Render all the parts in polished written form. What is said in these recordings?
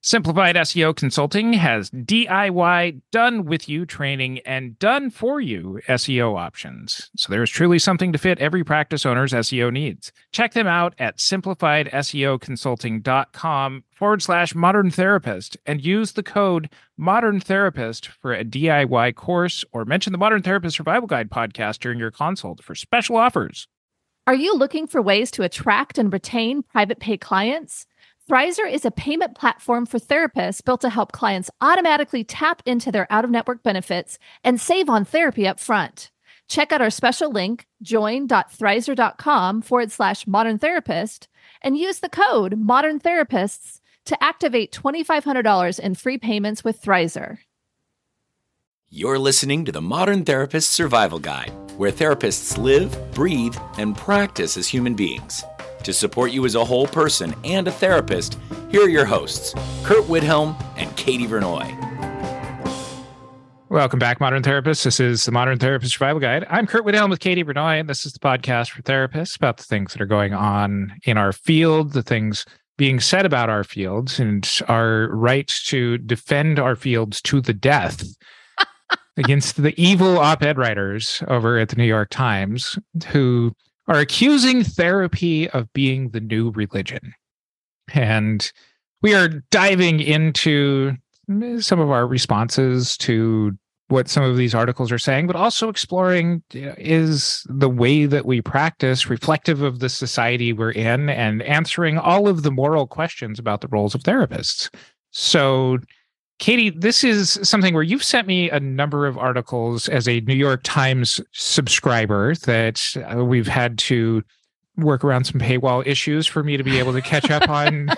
Simplified SEO Consulting has DIY done with you training and done for you SEO options. So there is truly something to fit every practice owner's SEO needs. Check them out at simplifiedseoconsulting.com/modern therapist and use the code modern therapist for a DIY course, or mention the Modern Therapist Survival Guide podcast during your consult for special offers. Are you looking for ways to attract and retain private pay clients? Thrizer is a payment platform for therapists built to help clients automatically tap into their out-of-network benefits and save on therapy up front. Check out our special link, join.thrizer.com/modern therapist, and use the code modern therapists to activate $2,500 in free payments with Thrizer. You're listening to the Modern Therapist Survival Guide, where therapists live, breathe, and practice as human beings. To support you as a whole person and a therapist, here are your hosts, Kurt Widhelm and Katie Vernoy. Welcome back, Modern Therapists. This is the Modern Therapist Survival Guide. I'm Kurt Widhelm with Katie Vernoy, and this is the podcast for therapists about the things that are going on in our field, the things being said about our fields, and our right to defend our fields to the death against the evil op-ed writers over at the New York Times who are accusing therapy of being the new religion. And we are diving into some of our responses to what some of these articles are saying, but also exploring, is the way that we practice reflective of the society we're in, and answering all of the moral questions about the roles of therapists. So, Katie, this is something where you've sent me a number of articles as a New York Times subscriber that we've had to work around some paywall issues for me to be able to catch up on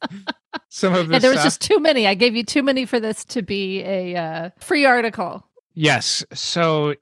some of this. And there was just too many. I gave you too many for this to be a free article. Yes. So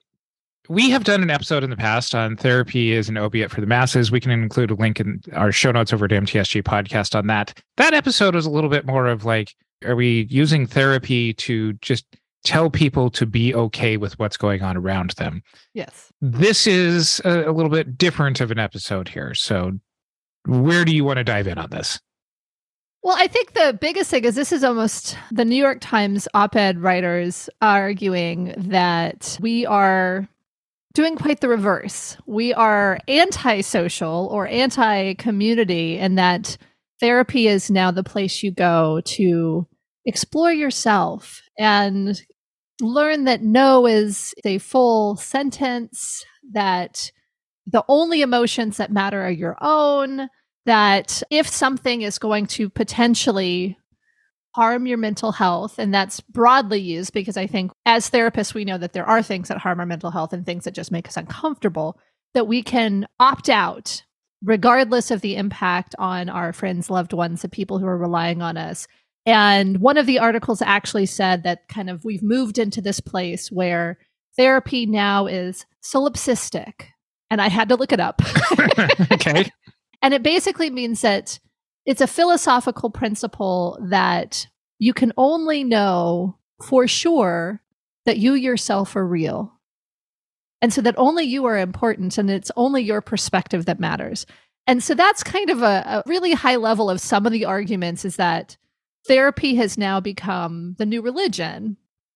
we have done an episode in the past on therapy as an opiate for the masses. We can include a link in our show notes over at MTSG podcast on that. That episode was a little bit more of like, are we using therapy to just tell people to be okay with what's going on around them? Yes. This is a little bit different of an episode here. So where do you want to dive in on this? Well, I think the biggest thing is this is almost the New York Times op-ed writers arguing that we are doing quite the reverse. We are antisocial or anti-community, and that therapy is now the place you go to explore yourself and learn that no is a full sentence, that the only emotions that matter are your own, that if something is going to potentially harm your mental health, and that's broadly used because I think as therapists, we know that there are things that harm our mental health and things that just make us uncomfortable, that we can opt out regardless of the impact on our friends, loved ones, the people who are relying on us. And one of the articles actually said that kind of we've moved into this place where therapy now is solipsistic. And I had to look it up. Okay. And it basically means that it's a philosophical principle that you can only know for sure that you yourself are real. And so that only you are important, and it's only your perspective that matters. And so that's kind of a really high level of some of the arguments, is that therapy has now become the new religion,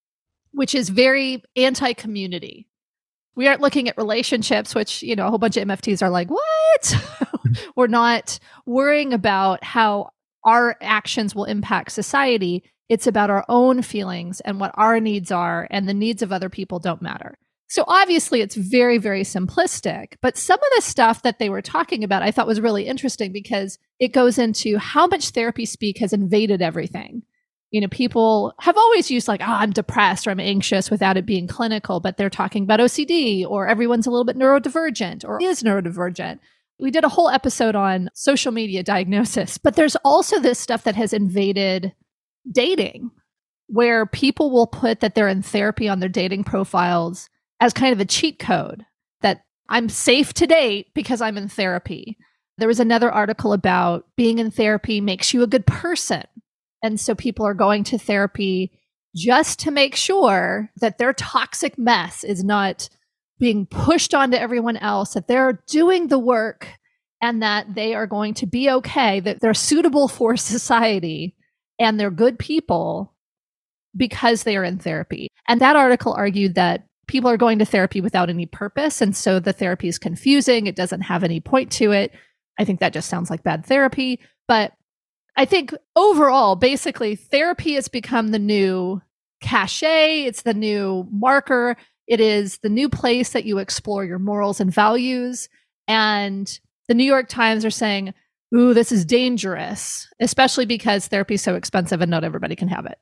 which is very anti-community. We aren't looking at relationships, which, a whole bunch of MFTs are like, what? We're not worrying about how our actions will impact society. It's about our own feelings and what our needs are, and the needs of other people don't matter. So obviously it's very, very simplistic, but some of the stuff that they were talking about I thought was really interesting because it goes into how much therapy speak has invaded everything. People have always used like, I'm depressed or I'm anxious without it being clinical, but they're talking about OCD, or everyone's a little bit neurodivergent or is neurodivergent. We did a whole episode on social media diagnosis, but there's also this stuff that has invaded dating, where people will put that they're in therapy on their dating profiles as kind of a cheat code, that I'm safe to date because I'm in therapy. There was another article about being in therapy makes you a good person. And so people are going to therapy just to make sure that their toxic mess is not being pushed onto everyone else, that they're doing the work and that they are going to be okay, that they're suitable for society. and they're good people because they are in therapy. And that article argued that people are going to therapy without any purpose. And so the therapy is confusing. It doesn't have any point to it. I think that just sounds like bad therapy. But I think overall, basically, therapy has become the new cachet. It's the new marker. It is the new place that you explore your morals and values. And the New York Times are saying, ooh, this is dangerous, especially because therapy is so expensive and not everybody can have it.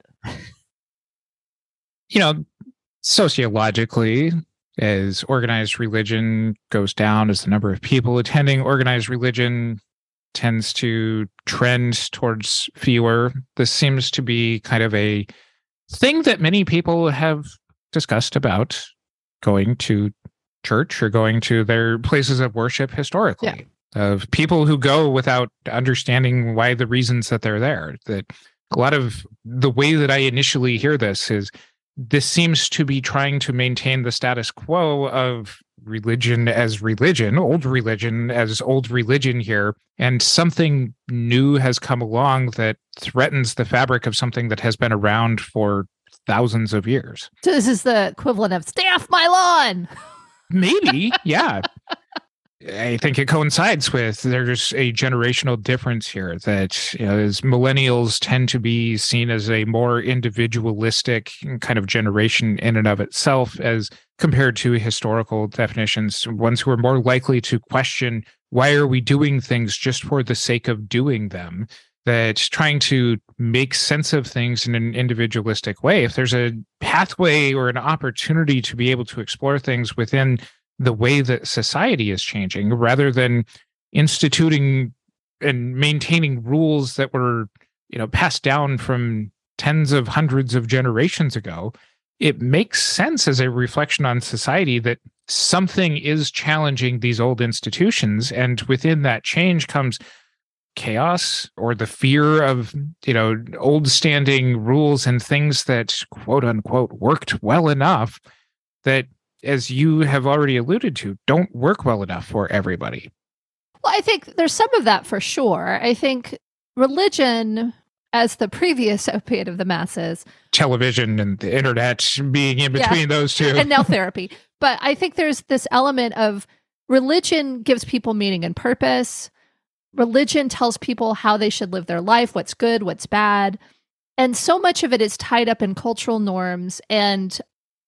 Sociologically, as organized religion goes down, as the number of people attending organized religion tends to trend towards fewer, this seems to be kind of a thing that many people have discussed about going to church or going to their places of worship historically. Yeah. Of people who go without understanding why the reasons that they're there. That a lot of the way that I initially hear this is this seems to be trying to maintain the status quo of religion as religion, old religion as old religion here, and something new has come along that threatens the fabric of something that has been around for thousands of years. So this is the equivalent of stay off my lawn. Maybe, yeah. I think it coincides with there's a generational difference here that, as millennials tend to be seen as a more individualistic kind of generation in and of itself as compared to historical definitions, ones who are more likely to question, why are we doing things just for the sake of doing them? That trying to make sense of things in an individualistic way, if there's a pathway or an opportunity to be able to explore things within the way that society is changing, rather than instituting and maintaining rules that were, passed down from tens of hundreds of generations ago, it makes sense as a reflection on society that something is challenging these old institutions. And within that change comes chaos or the fear of, old standing rules and things that quote unquote worked well enough that, as you have already alluded to, don't work well enough for everybody. Well, I think there's some of that for sure. I think religion, as the previous opiate of the masses, television and the internet being in between those two, and now therapy. But I think there's this element of religion gives people meaning and purpose. Religion tells people how they should live their life, what's good, what's bad. And so much of it is tied up in cultural norms. And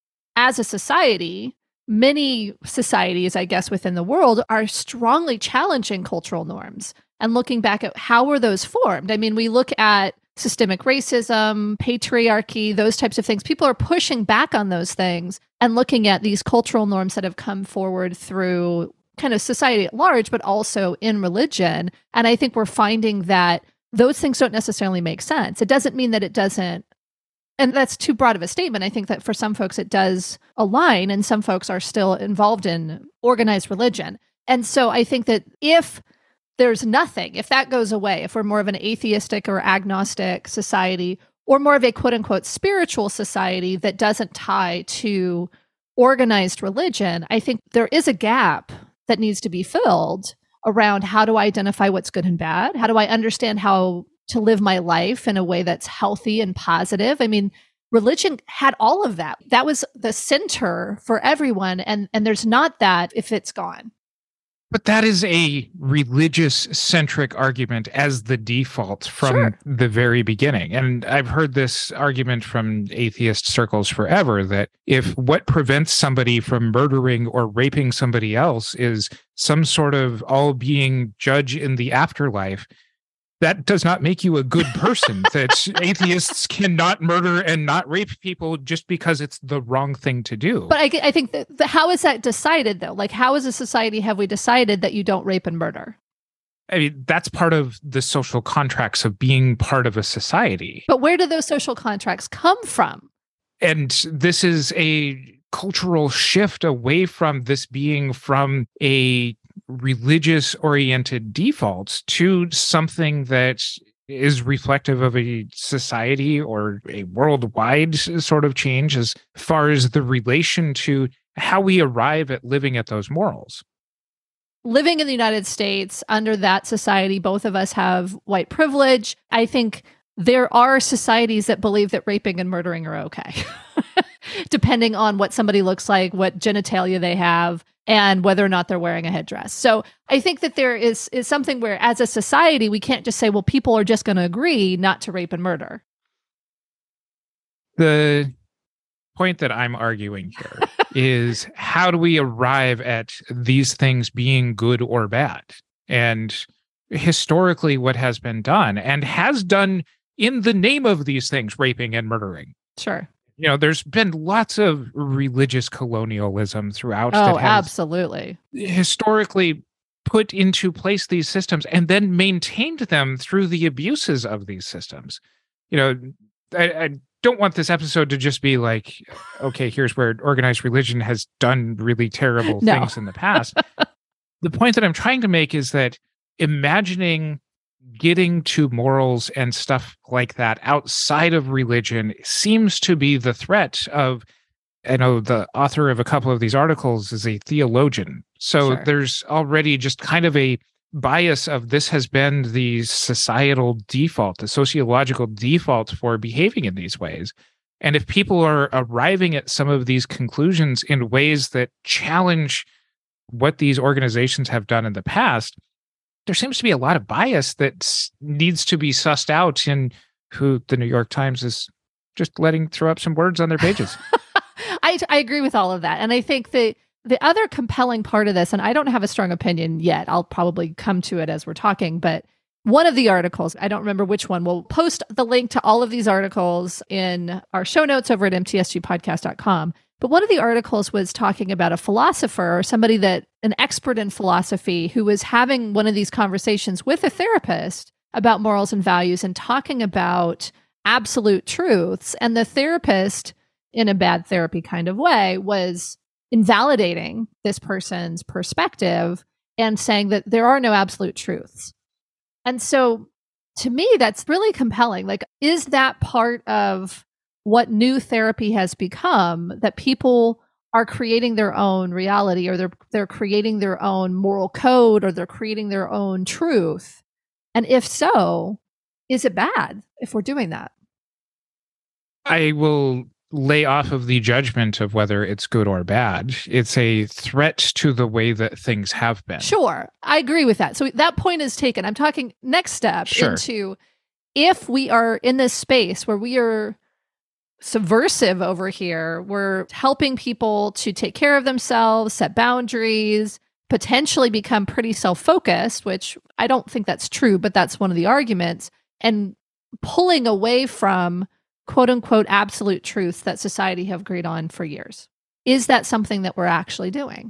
as a society, many societies, I guess, within the world are strongly challenging cultural norms and looking back at how were those formed. I mean, we look at systemic racism, patriarchy, those types of things. People are pushing back on those things and looking at these cultural norms that have come forward through kind of society at large, but also in religion. And I think we're finding that those things don't necessarily make sense. It doesn't mean that it doesn't. And that's too broad of a statement. I think that for some folks, it does align, and some folks are still involved in organized religion. And so I think that if there's nothing, if that goes away, if we're more of an atheistic or agnostic society, or more of a quote unquote spiritual society that doesn't tie to organized religion, I think there is a gap that needs to be filled around how do I identify what's good and bad? How do I understand how to live my life in a way that's healthy and positive? I mean, religion had all of that. That was the center for everyone. And there's not that if it's gone. But that is a religious-centric argument as the default from the very beginning. And I've heard this argument from atheist circles forever, that if what prevents somebody from murdering or raping somebody else is some sort of all-being judge in the afterlife, that does not make you a good person. That atheists cannot murder and not rape people just because it's the wrong thing to do. But I think that how is that decided, though? Like, how as a society have we decided that you don't rape and murder? I mean, that's part of the social contracts of being part of a society. But where do those social contracts come from? And this is a cultural shift away from this being from a religious-oriented defaults to something that is reflective of a society or a worldwide sort of change as far as the relation to how we arrive at living at those morals. Living in the United States under that society, both of us have white privilege. I think there are societies that believe that raping and murdering are okay, depending on what somebody looks like, what genitalia they have, and whether or not they're wearing a headdress. So I think that there is something where, as a society, we can't just say, well, people are just going to agree not to rape and murder. The point that I'm arguing here is, how do we arrive at these things being good or bad? And historically, what has been done and has done in the name of these things, raping and murdering. Sure. There's been lots of religious colonialism throughout. Oh, that has absolutely. historically put into place these systems and then maintained them through the abuses of these systems. I don't want this episode to just be like, okay, here's where organized religion has done really terrible things in the past. The point that I'm trying to make is that imagining getting to morals and stuff like that outside of religion seems to be the threat of, I know the author of a couple of these articles is a theologian. So there's already just kind of a bias of this has been the societal default, the sociological default for behaving in these ways. And if people are arriving at some of these conclusions in ways that challenge what these organizations have done in the past, there seems to be a lot of bias that needs to be sussed out in who the New York Times is just letting throw up some words on their pages. I agree with all of that. And I think the other compelling part of this, and I don't have a strong opinion yet, I'll probably come to it as we're talking, but one of the articles, I don't remember which one, we'll post the link to all of these articles in our show notes over at mtsgpodcast.com. But one of the articles was talking about a philosopher or somebody an expert in philosophy who was having one of these conversations with a therapist about morals and values and talking about absolute truths. And the therapist, in a bad therapy kind of way, was invalidating this person's perspective and saying that there are no absolute truths. And so to me, that's really compelling. Like, is that part of what new therapy has become, that people are creating their own reality, or they're creating their own moral code, or they're creating their own truth? And if so, is it bad if we're doing that? I will lay off of the judgment of whether it's good or bad. It's a threat to the way that things have been. Sure. I agree with that. So that point is taken. I'm talking next step into, if we are in this space where we are subversive over here, we're helping people to take care of themselves, set boundaries, potentially become pretty self-focused, which I don't think that's true, but that's one of the arguments, and pulling away from quote unquote absolute truths that society have agreed on for years. Is that something that we're actually doing?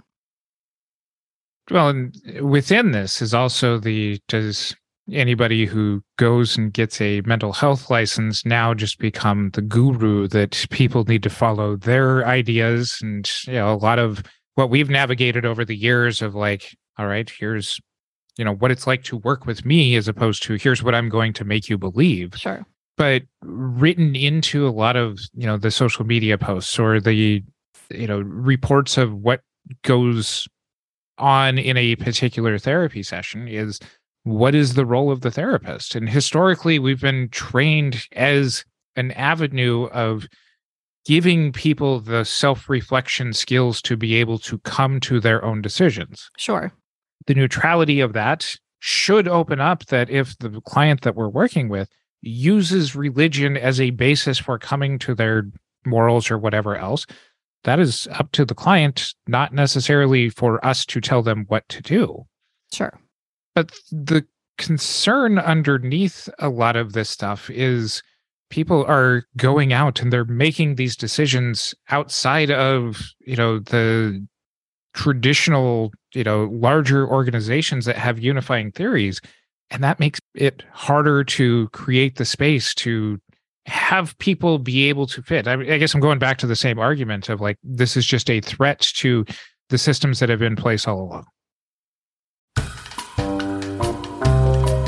Well, and within this is also does anybody who goes and gets a mental health license now just become the guru that people need to follow their ideas? And, a lot of what we've navigated over the years of like, all right, here's, what it's like to work with me, as opposed to here's what I'm going to make you believe. Sure. But written into a lot of, the social media posts or the, reports of what goes on in a particular therapy session is, what is the role of the therapist? And historically, we've been trained as an avenue of giving people the self-reflection skills to be able to come to their own decisions. Sure. The neutrality of that should open up that if the client that we're working with uses religion as a basis for coming to their morals or whatever else, that is up to the client, not necessarily for us to tell them what to do. Sure. But the concern underneath a lot of this stuff is people are going out and they're making these decisions outside of, the traditional, larger organizations that have unifying theories. And that makes it harder to create the space to have people be able to fit. I guess I'm going back to the same argument of like, this is just a threat to the systems that have been in place all along.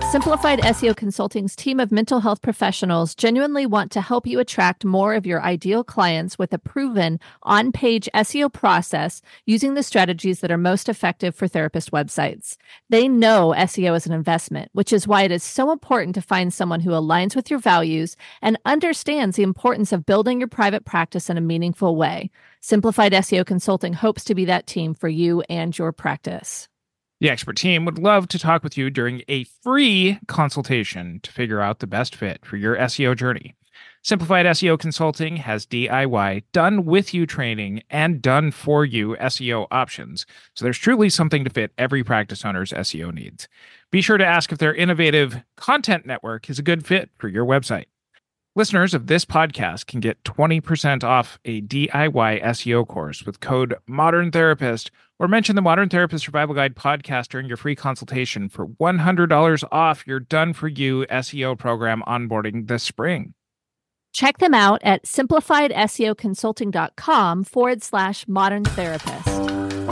Simplified SEO Consulting's team of mental health professionals genuinely want to help you attract more of your ideal clients with a proven on-page SEO process using the strategies that are most effective for therapist websites. They know SEO is an investment, which is why it is so important to find someone who aligns with your values and understands the importance of building your private practice in a meaningful way. Simplified SEO Consulting hopes to be that team for you and your practice. The expert team would love to talk with you during a free consultation to figure out the best fit for your SEO journey. Simplified SEO Consulting has DIY, done with you training, and done for you SEO options. So there's truly something to fit every practice owner's SEO needs. Be sure to ask if their innovative content network is a good fit for your website. Listeners of this podcast can get 20% off a DIY SEO course with code Modern Therapist, or mention the Modern Therapist Survival Guide podcast during your free consultation for $100 off your done-for-you SEO program onboarding this spring. Check them out at simplifiedseoconsulting.com/modern therapist.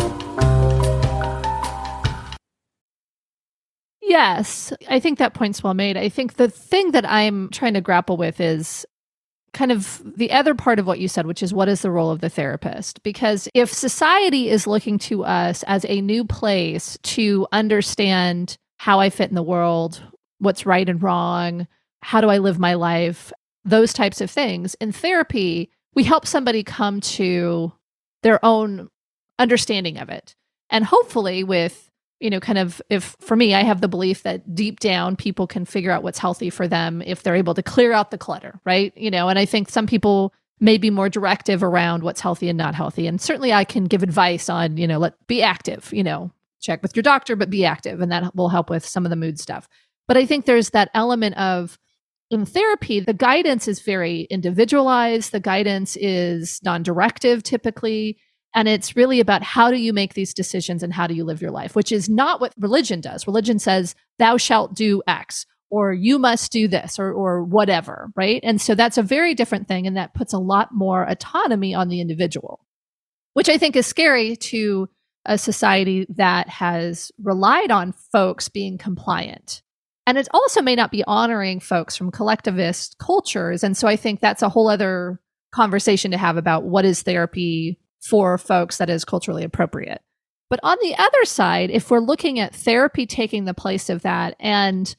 Yes, I think that point's well made. I think the thing that I'm trying to grapple with is kind of the other part of what you said, which is what is the role of the therapist? Because if society is looking to us as a new place to understand how I fit in the world, what's right and wrong, how do I live my life, those types of things, in therapy, we help somebody come to their own understanding of it. And hopefully with, kind of, if for me, I have the belief that deep down people can figure out what's healthy for them if they're able to clear out the clutter, right? And I think some people may be more directive around what's healthy and not healthy. And certainly I can give advice on, be active, check with your doctor, but be active. And that will help with some of the mood stuff. But I think there's that element of, in therapy, the guidance is very individualized. The guidance is non-directive typically. And it's really about how do you make these decisions and how do you live your life, which is not what religion does. Religion says, thou shalt do X, or you must do this, or whatever, right? And so that's a very different thing. And that puts a lot more autonomy on the individual, which I think is scary to a society that has relied on folks being compliant. And it also may not be honoring folks from collectivist cultures. And so I think that's a whole other conversation to have about what is therapy for folks that is culturally appropriate. But on the other side, if we're looking at therapy taking the place of that, and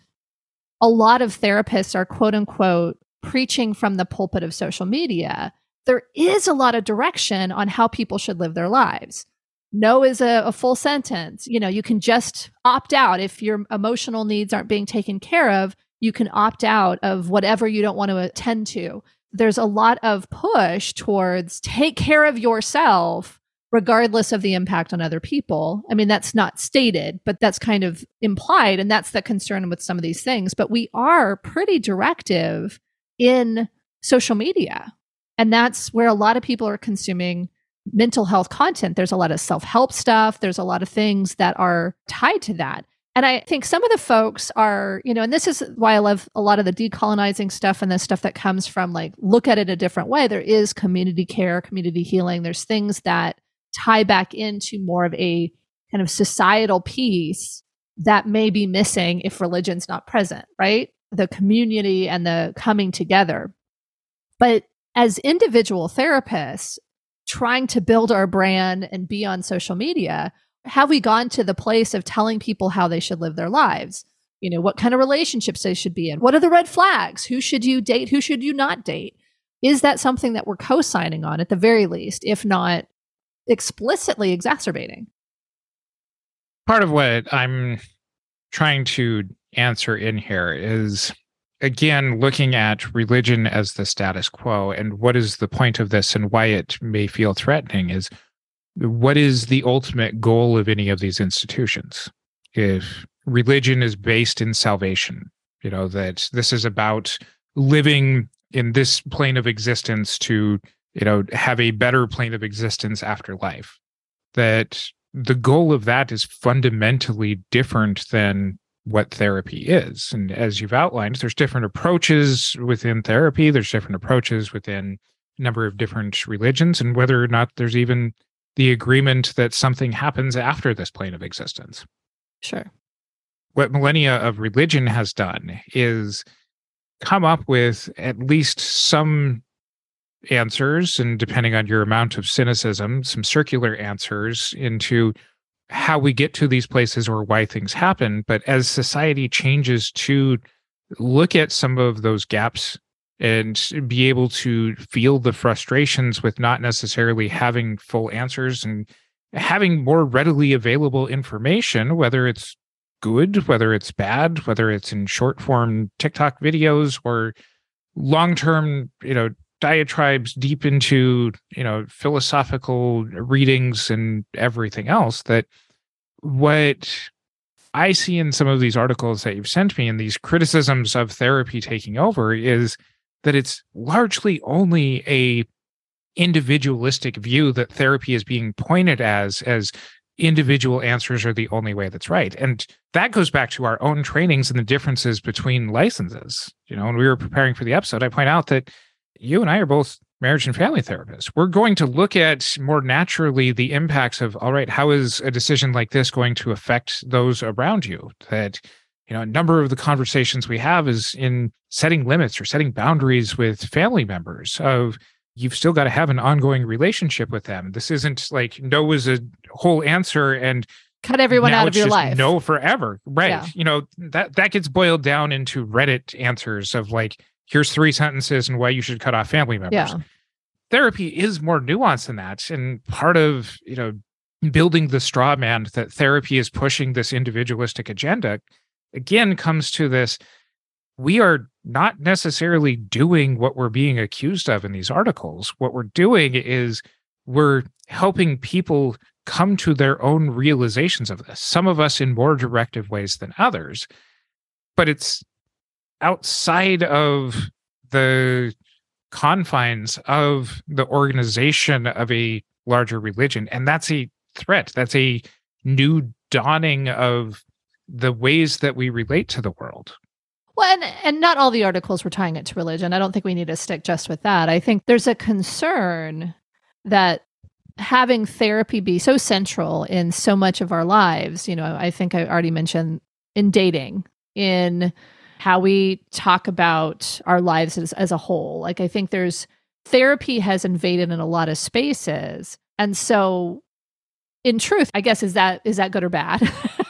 a lot of therapists are quote unquote preaching from the pulpit of social media, there is a lot of direction on how people should live their lives. No is a full sentence. You can just opt out. If your emotional needs aren't being taken care of, you can opt out of whatever you don't want to attend to. There's a lot of push towards take care of yourself, regardless of the impact on other people. I mean, that's not stated, but that's kind of implied. And that's the concern with some of these things. But we are pretty directive in social media. And that's where a lot of people are consuming mental health content. There's a lot of self-help stuff. There's a lot of things that are tied to that. And I think some of the folks are, and this is why I love a lot of the decolonizing stuff and the stuff that comes from look at it a different way. There is community care, community healing. There's things that tie back into more of a kind of societal piece that may be missing if religion's not present, right? The community and the coming together. But as individual therapists, trying to build our brand and be on social media, have we gone to the place of telling people how they should live their lives? What kind of relationships they should be in? What are the red flags? Who should you date? Who should you not date? Is that something that we're co-signing on at the very least, if not explicitly exacerbating? Part of what I'm trying to answer in here is, again, looking at religion as the status quo and what is the point of this and why it may feel threatening is, what is the ultimate goal of any of these institutions? If religion is based in salvation, that this is about living in this plane of existence to, have a better plane of existence after life, that the goal of that is fundamentally different than what therapy is. And as you've outlined, there's different approaches within therapy. There's different approaches within a number of different religions, and whether or not there's even the agreement that something happens after this plane of existence. Sure. what millennia of religion has done is come up with at least some answers, and depending on your amount of cynicism, some circular answers into how we get to these places or why things happen. But as society changes to look at some of those gaps and be able to feel the frustrations with not necessarily having full answers and having more readily available information, whether it's good, whether it's bad, whether it's in short form TikTok videos or long-term, diatribes deep into, philosophical readings and everything else, that what I see in some of these articles that you've sent me and these criticisms of therapy taking over is that it's largely only a individualistic view that therapy is being pointed as individual answers are the only way that's right. And that goes back to our own trainings and the differences between licenses. When we were preparing for the episode, I point out that you and I are both marriage and family therapists. We're going to look at more naturally the impacts of, all right, how is a decision like this going to affect those around you? That, a number of the conversations we have is in setting limits or setting boundaries with family members of, you've still got to have an ongoing relationship with them. This isn't like no is a whole answer and cut everyone out of your life. No forever. Right. Yeah. That gets boiled down into Reddit answers of like, here's 3 sentences and why you should cut off family members. Yeah. Therapy is more nuanced than that. And part of, building the straw man that therapy is pushing this individualistic agenda, again, comes to this. We are not necessarily doing what we're being accused of in these articles. What we're doing is we're helping people come to their own realizations of this, some of us in more directive ways than others. But it's outside of the confines of the organization of a larger religion. And that's a threat. That's a new dawning of the ways that we relate to the world. Well, and not all the articles were tying it to religion. I don't think we need to stick just with that. I think there's a concern that having therapy be so central in so much of our lives, I think I already mentioned in dating, in how we talk about our lives as a whole. Like, I think therapy has invaded in a lot of spaces. And so in truth, I guess, is that good or bad?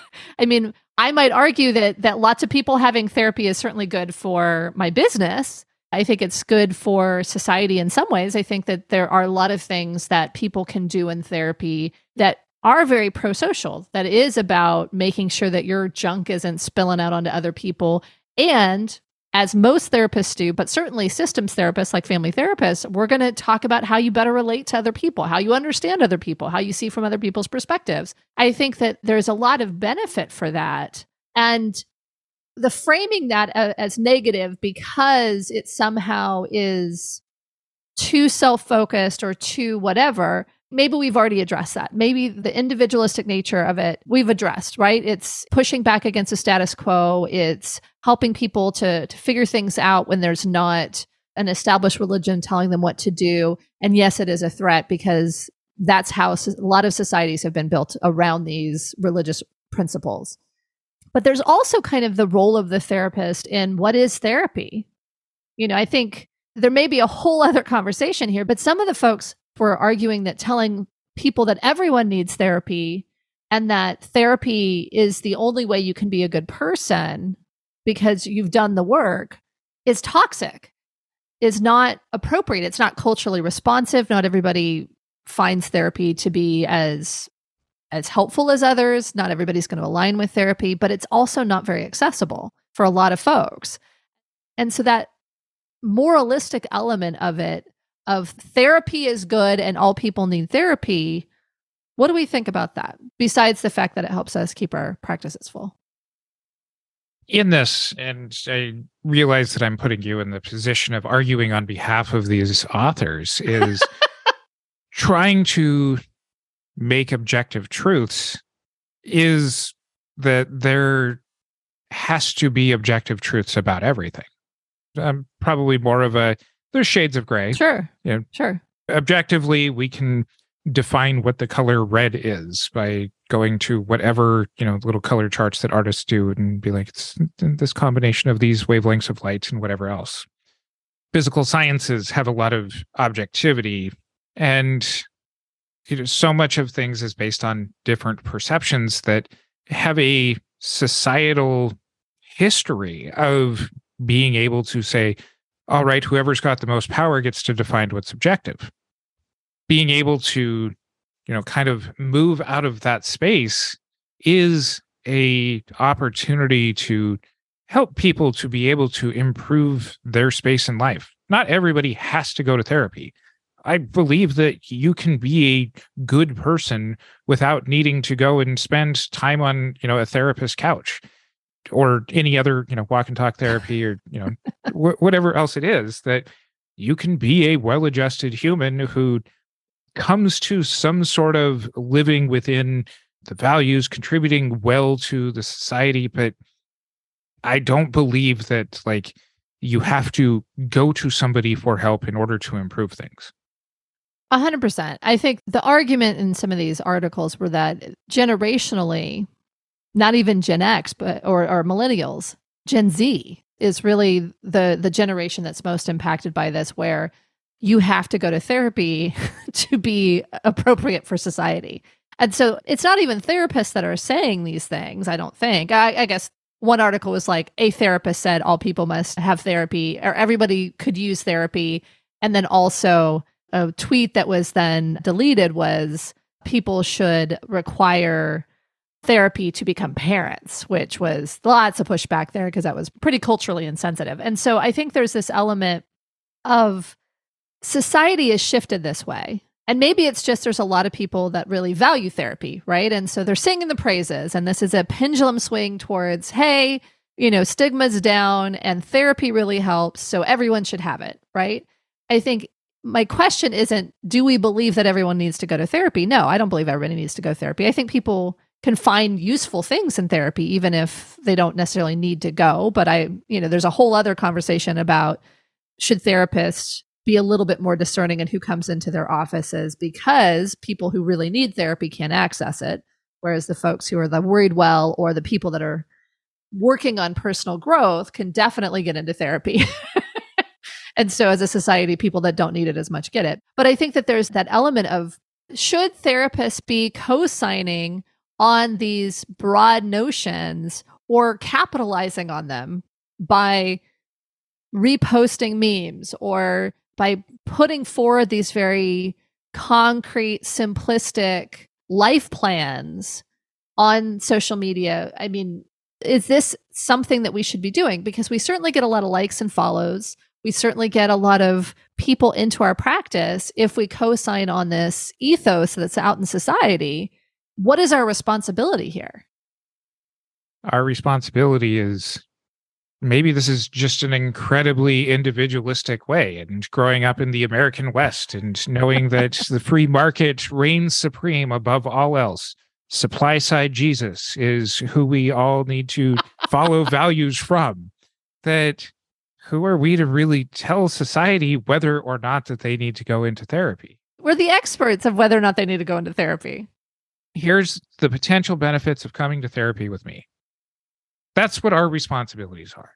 I mean, I might argue that lots of people having therapy is certainly good for my business. I think it's good for society in some ways. I think that there are a lot of things that people can do in therapy that are very pro-social, that is about making sure that your junk isn't spilling out onto other people. And as most therapists do, but certainly systems therapists like family therapists, we're going to talk about how you better relate to other people, how you understand other people, how you see from other people's perspectives. I think that there's a lot of benefit for that. And the framing that as negative because it somehow is too self-focused or too whatever, maybe we've already addressed that. Maybe the individualistic nature of it, we've addressed, right? It's pushing back against the status quo. It's helping people to figure things out when there's not an established religion telling them what to do. And yes, it is a threat because that's how a lot of societies have been built around these religious principles. But there's also kind of the role of the therapist in what is therapy. I think there may be a whole other conversation here, but some of the folks were arguing that telling people that everyone needs therapy and that therapy is the only way you can be a good person because you've done the work is toxic, is not appropriate. It's not culturally responsive. Not everybody finds therapy to be as helpful as others. Not everybody's going to align with therapy, but it's also not very accessible for a lot of folks. And so that moralistic element of it, of therapy is good and all people need therapy, what do we think about that? Besides the fact that it helps us keep our practices full. In this, and I realize that I'm putting you in the position of arguing on behalf of these authors, is trying to make objective truths is that there has to be objective truths about everything. Probably more of there's shades of gray. Sure. Sure. Objectively, we can define what the color red is by going to whatever, little color charts that artists do and be like, it's this combination of these wavelengths of light and whatever else. Physical sciences have a lot of objectivity, and so much of things is based on different perceptions that have a societal history of being able to say, all right, whoever's got the most power gets to define what's objective. Being able to, kind of move out of that space is a opportunity to help people to be able to improve their space in life. Not everybody has to go to therapy. I believe that you can be a good person without needing to go and spend time on, a therapist's couch or any other, walk and talk therapy or, whatever else it is, that you can be a well-adjusted human who comes to some sort of living within the values, contributing well to the society. But I don't believe that you have to go to somebody for help in order to improve things. 100%. I think the argument in some of these articles were that generationally, not even Gen X, but or millennials, Gen Z is really the generation that's most impacted by this, where you have to go to therapy to be appropriate for society. And so it's not even therapists that are saying these things, I don't think. I guess one article was like, a therapist said all people must have therapy, or everybody could use therapy. And then also a tweet that was then deleted was people should require therapy to become parents, which was lots of pushback there because that was pretty culturally insensitive. And so I think there's this element of society has shifted this way. And maybe it's just there's a lot of people that really value therapy, right? And so they're singing the praises. And this is a pendulum swing towards, hey, stigma's down and therapy really helps, so everyone should have it, right? I think my question isn't, do we believe that everyone needs to go to therapy? No, I don't believe everybody needs to go to therapy. I think people can find useful things in therapy, even if they don't necessarily need to go. But there's a whole other conversation about, should therapists be a little bit more discerning in who comes into their offices, because people who really need therapy can't access it. Whereas the folks who are the worried well, or the people that are working on personal growth, can definitely get into therapy. And so as a society, people that don't need it as much get it. But I think that there's that element of, should therapists be co-signing on these broad notions or capitalizing on them by reposting memes or by putting forward these very concrete, simplistic life plans on social media? I mean, is this something that we should be doing? Because we certainly get a lot of likes and follows. We certainly get a lot of people into our practice if we co-sign on this ethos that's out in society. What is our responsibility here? Our responsibility is, maybe this is just an incredibly individualistic way, and growing up in the American West and knowing that the free market reigns supreme above all else. Supply side Jesus is who we all need to follow values from. That who are we to really tell society whether or not that they need to go into therapy? We're the experts of whether or not they need to go into therapy. Here's the potential benefits of coming to therapy with me. That's what our responsibilities are.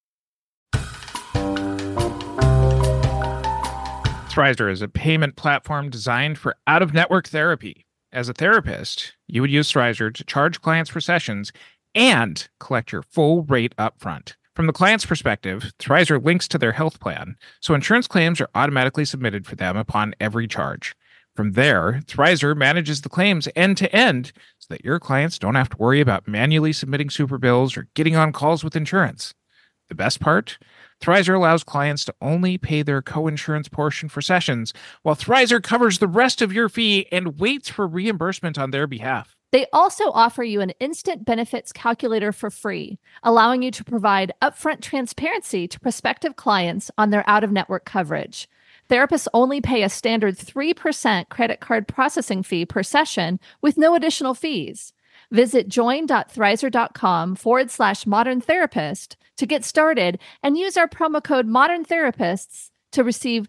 Thrizer is a payment platform designed for out-of-network therapy. As a therapist, you would use Thrizer to charge clients for sessions and collect your full rate upfront. From the client's perspective, Thrizer links to their health plan, so insurance claims are automatically submitted for them upon every charge. From there, Thrizer manages the claims end-to-end so that your clients don't have to worry about manually submitting super bills or getting on calls with insurance. The best part? Thrizer allows clients to only pay their co-insurance portion for sessions, while Thrizer covers the rest of your fee and waits for reimbursement on their behalf. They also offer you an instant benefits calculator for free, allowing you to provide upfront transparency to prospective clients on their out-of-network coverage. Therapists only pay a standard 3% credit card processing fee per session with no additional fees. Visit join.thrizer.com/modern therapist to get started and use our promo code Modern Therapists to receive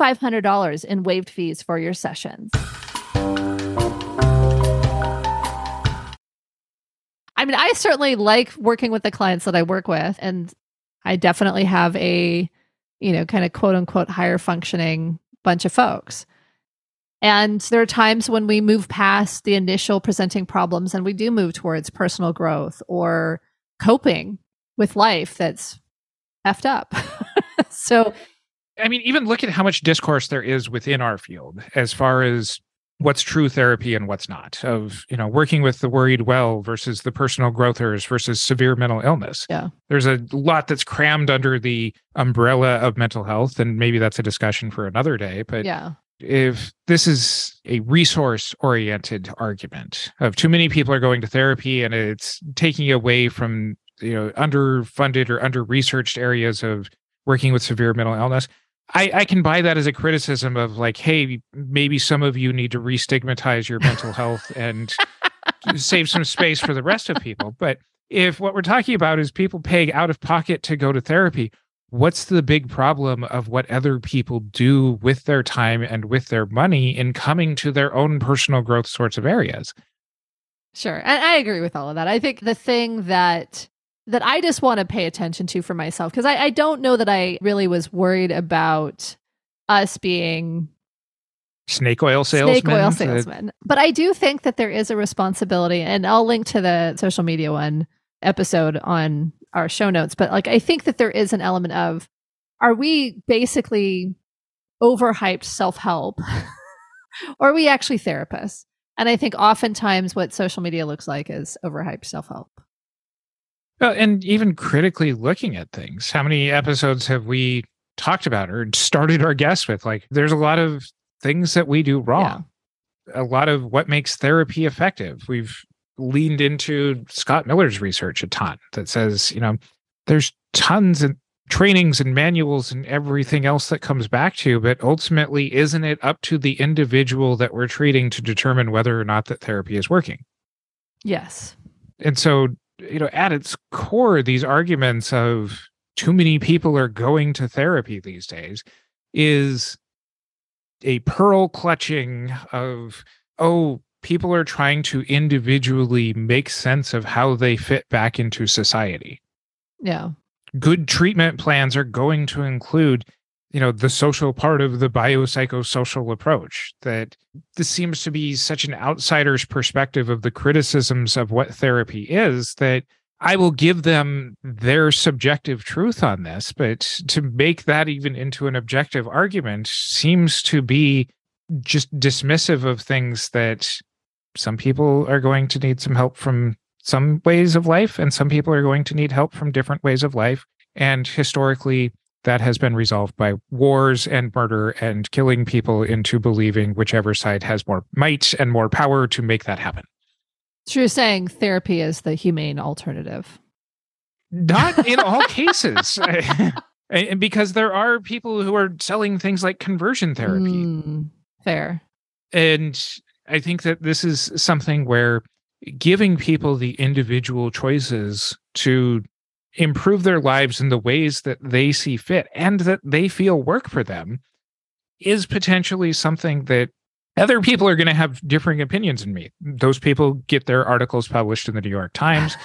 $2,500 in waived fees for your sessions. I mean, I certainly like working with the clients that I work with, and I definitely have a, kind of quote unquote higher functioning bunch of folks. And there are times when we move past the initial presenting problems and we do move towards personal growth or coping with life that's effed up. So, I mean, even look at how much discourse there is within our field as far as what's true therapy and what's not, of, working with the worried well versus the personal growthers versus severe mental illness. Yeah. There's a lot that's crammed under the umbrella of mental health, and maybe that's a discussion for another day. But yeah. If this is a resource-oriented argument of too many people are going to therapy and it's taking away from, underfunded or under-researched areas of working with severe mental illness, I can buy that as a criticism of like, hey, maybe some of you need to re-stigmatize your mental health and save some space for the rest of people. But if what we're talking about is people paying out of pocket to go to therapy, what's the big problem of what other people do with their time and with their money in coming to their own personal growth sorts of areas? Sure. And I agree with all of that. I think the thing that I just want to pay attention to for myself, because I don't know that I really was worried about us being snake oil salesmen. But I do think that there is a responsibility, and I'll link to the social media one episode on our show notes. But like, I think that there is an element of, are we basically overhyped self-help or are we actually therapists? And I think oftentimes what social media looks like is overhyped self-help. And even critically looking at things. How many episodes have we talked about or started our guests with? Like, there's a lot of things that we do wrong. Yeah. A lot of what makes therapy effective. We've leaned into Scott Miller's research a ton that says, there's tons of trainings and manuals and everything else that comes back to, but ultimately, isn't it up to the individual that we're treating to determine whether or not that therapy is working? Yes. And so, at its core, these arguments of too many people are going to therapy these days is a pearl clutching of, people are trying to individually make sense of how they fit back into society. Yeah. Good treatment plans are going to include, the social part of the biopsychosocial approach. That this seems to be such an outsider's perspective of the criticisms of what therapy is, that I will give them their subjective truth on this, but to make that even into an objective argument seems to be just dismissive of things that some people are going to need some help from some ways of life, and some people are going to need help from different ways of life. And historically, that has been resolved by wars and murder and killing people into believing whichever side has more might and more power to make that happen. So you're saying therapy is the humane alternative? Not in all cases. And because there are people who are selling things like conversion therapy. Fair. And I think that this is something where giving people the individual choices to improve their lives in the ways that they see fit and that they feel work for them is potentially something that other people are going to have differing opinions than me. Those people get their articles published in the New York Times.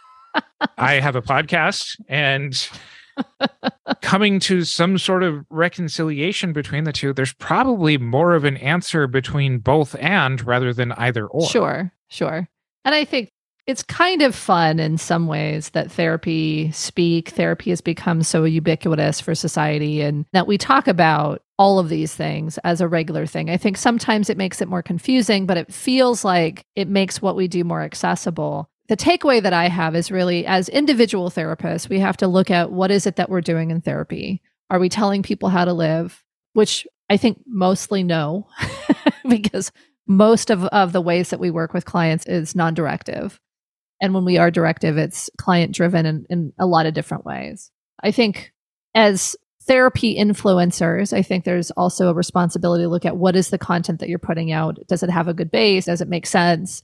I have a podcast, and coming to some sort of reconciliation between the two, there's probably more of an answer between both and rather than either or. Sure. And I think it's kind of fun in some ways that therapy has become so ubiquitous for society, and that we talk about all of these things as a regular thing. I think sometimes it makes it more confusing, but it feels like it makes what we do more accessible. The takeaway that I have is really, as individual therapists, we have to look at what is it that we're doing in therapy. Are we telling people how to live? Which I think mostly no, because most of the ways that we work with clients is non-directive. And when we are directive, it's client-driven in a lot of different ways. I think as therapy influencers, I think there's also a responsibility to look at what is the content that you're putting out. Does it have a good base? Does it make sense?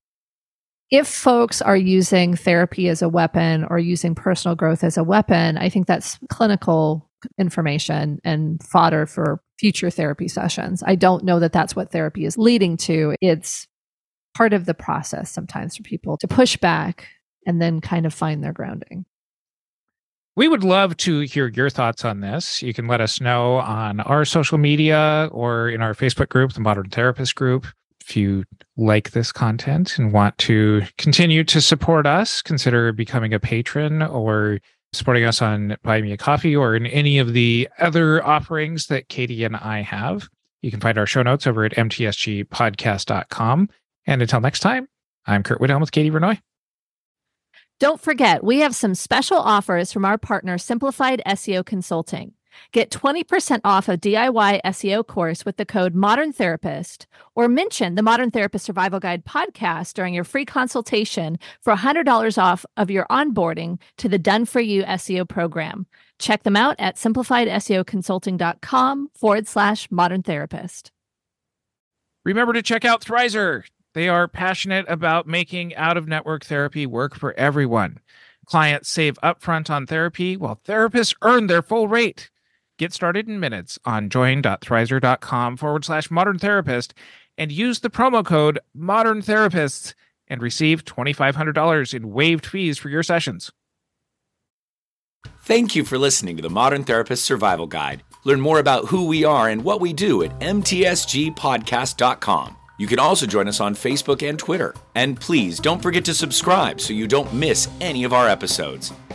If folks are using therapy as a weapon or using personal growth as a weapon, I think that's clinical information and fodder for future therapy sessions. I don't know that that's what therapy is leading to. It's part of the process sometimes for people to push back and then kind of find their grounding. We would love to hear your thoughts on this. You can let us know on our social media or in our Facebook group, the Modern Therapist Group. If you like this content and want to continue to support us, consider becoming a patron or supporting us on Buy Me a Coffee or in any of the other offerings that Katie and I have. You can find our show notes over at mtsgpodcast.com. And until next time, I'm Kurt Widhelm with Katie Vernoy. Don't forget, we have some special offers from our partner, Simplified SEO Consulting. Get 20% off a DIY SEO course with the code Modern Therapist, or mention the Modern Therapist Survival Guide podcast during your free consultation for $100 off of your onboarding to the Done For You SEO program. Check them out at simplifiedseoconsulting.com/modern therapist. Remember to check out Thrizer. They are passionate about making out-of-network therapy work for everyone. Clients save upfront on therapy while therapists earn their full rate. Get started in minutes on join.thrizer.com/modern therapist and use the promo code Modern Therapists and receive $2,500 in waived fees for your sessions. Thank you for listening to the Modern Therapist Survival Guide. Learn more about who we are and what we do at mtsgpodcast.com. You can also join us on Facebook and Twitter. And please don't forget to subscribe so you don't miss any of our episodes.